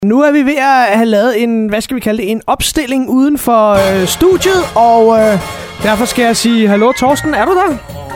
Nu er vi ved at have lavet en, hvad skal vi kalde det, en opstilling uden for studiet, og derfor skal jeg sige, hallo Torsten, er du der?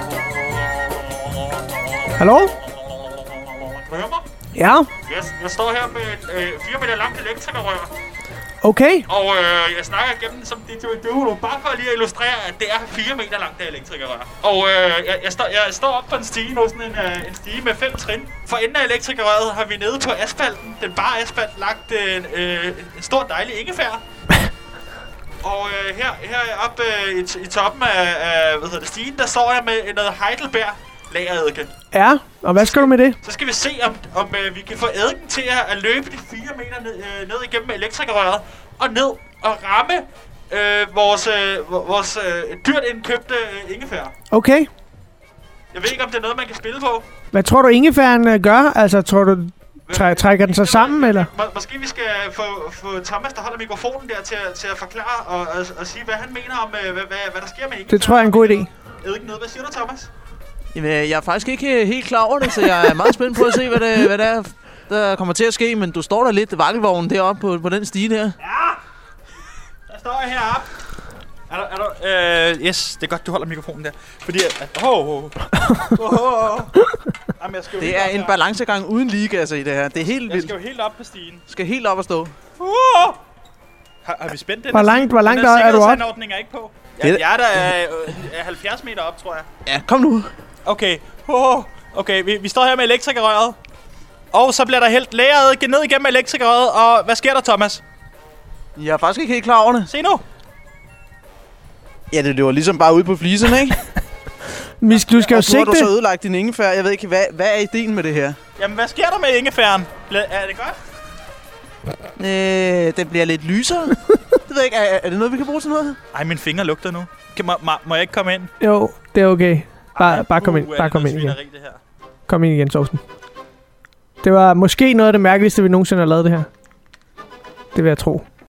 Hallo? Hør mig? Ja? Jeg står her med et 4 meter langt elektrikerrør. Okay. Og jeg snakker igennem som didgeridoo, bare for lige at illustrere, at det er 4 meter langt af elektrikerrør. Og jeg står op på en stige nu, sådan en stige med 5 trin. For enden af elektrikerrøret har vi nede på asfalten, den bare asfalt, lagt en stor dejlig ingefær. Og her oppe i toppen af stigen, der står jeg med noget Heidelberg lageredike. Ja, og hvad skal du med det? Så skal vi se, om vi kan få eddiken til at løbe de 4 meter ned igennem elektrikerrøret og ned og ramme vores dyrt indkøbte ingefær. Okay. Jeg ved ikke, om det er noget, man kan spille på. Hvad tror du, ingefæren gør? Altså, tror du, trækker den sig sammen, eller? Måske vi skal få Thomas, der holder mikrofonen der, til at forklare og sige, hvad han mener om, hvad der sker med ingefær. Det tror jeg er en god idé. Eddiken ned. Hvad siger du, Thomas? Jamen, jeg er faktisk ikke helt klar over det, så jeg er meget spændt på at se, hvad det er, der kommer til at ske. Men du står der lidt vakkelvognen deroppe på den stige der. Ja! Der står jeg heroppe. Er du yes, det er godt, du holder mikrofonen der. Fordi Jamen, det er en balancegang uden ligegasser i det her. Det er helt vildt. Jeg skal jo helt op på stigen. Skal helt op og stå. Har vi spændt den? Hvor langt er du op? Sikkerhedsanordning er ikke på. Jeg er der 70 meter op, tror jeg. Ja, kom nu. Okay. Okay, vi står her med elektrikerrøret. Og så bliver der hældt læret ned igennem elektrikerrøret. Og hvad sker der, Thomas? Jeg er faktisk ikke helt klar over det. Se nu. Ja, det løber ligesom bare ud på fliserne, ikke? Du skal jo sigte. Nu har du så ødelagt din ingefær. Jeg ved ikke, hvad er ideen med det her? Jamen, hvad sker der med ingefæren? Er det godt? Den bliver lidt lysere. Det ved jeg ikke. Er det noget, vi kan bruge til noget? Ej, mine fingre lugter nu. Må jeg ikke komme ind? Jo, det er okay. Bare kom ind. Bare kom ind igen. Kom ind igen, Torsten. Det var måske noget af det mærkeligste, vi nogensinde har lavet det her. Det vil jeg tro.